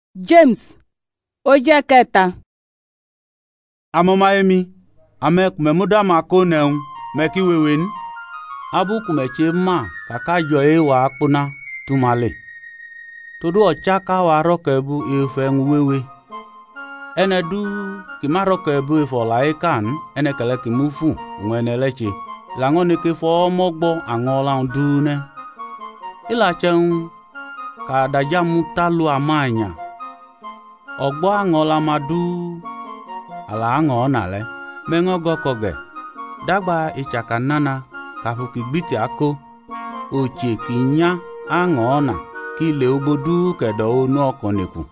James oje kẹta. Amoma emi ame kumemuda makoneun meki wewen abu kumeche ma kaka jo wa akpuna tumale todo ochaka wa rokebu efengu wewe ene du kimarokebu efolaekan ene kele kimufu ngwene leche langone ke fo mogbo angola dune ila chen ka dajamu talu amanya ogbo angola madu ala ango nale mengo gokoge dagba ichaka nana kafuki gbiti ako oche kinya ango na kile obodu kedo onu okoneku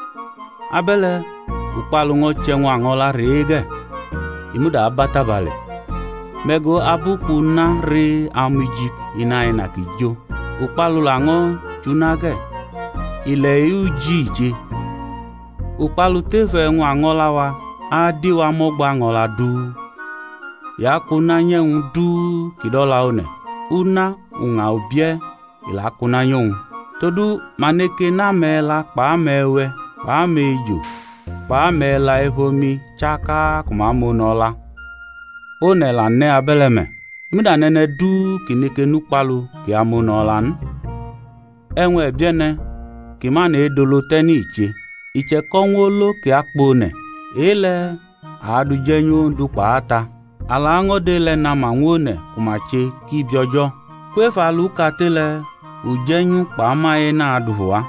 abele upalu ngo chenwa angola rege imuda abata bale mego abuku na re amijik ina kijo upalu lango chunage ile ujije upalu tefe nwa angola wa adiwa mogba angola du ya kuna nyen du kidola one una unga obie ila kuna nyon todu maneke na mela pa mewe pa mejo pa mela ehomi chaka kumamo nola one la ne abeleme imida nene du kineke nupalu ki amonolan enwe biene kimana edolo teni iche konwolo ki akpone ele adu jenyu du paata ala ngodele na manwone kumache ki biojo kwefalu katele ujenyu pamae na aduwa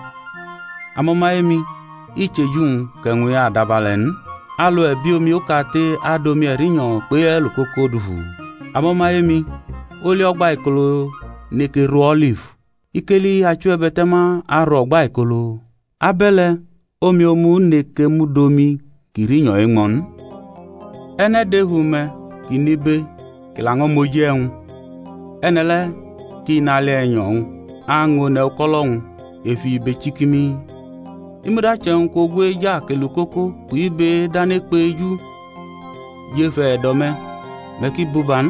amomaemi ichejun kenwe adabalen alo ebiomi okate adomi erinyo pe elukoko duhu amomaemi oli ogba ikolo nekeru olive ikeli achu ebetema aro ogba ikolo abele omi omu neke mudomi kirinyo engon ene dehume kinibe kilango mojeun enele kinale enyon ango ne kolon efi be chikimi imuda chen ko gwe ja kelukoko kuibe dane peju jefe dome meki buban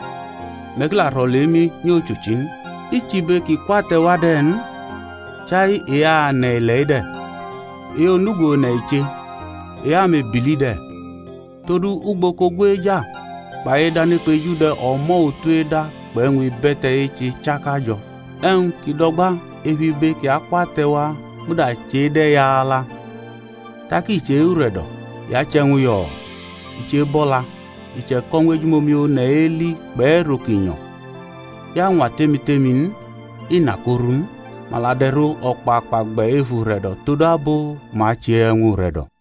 mekla rolemi nyochuchin ichibe ki kwate waden chai ya ne leide e onugo na iche ya me bilide todu ugboko gweja bae dane peju de omo otueda gbenwi bete echi chakajo en kidogba ehibe ki akwatewa muda chede ya ala taki che uredo ya chenwu yo iche bola iche konwejumomi o na eli gbero kinyo ya nwa temitemin inakorun maladeru okpakpa gbe evu redo todo abo ma che enwu redo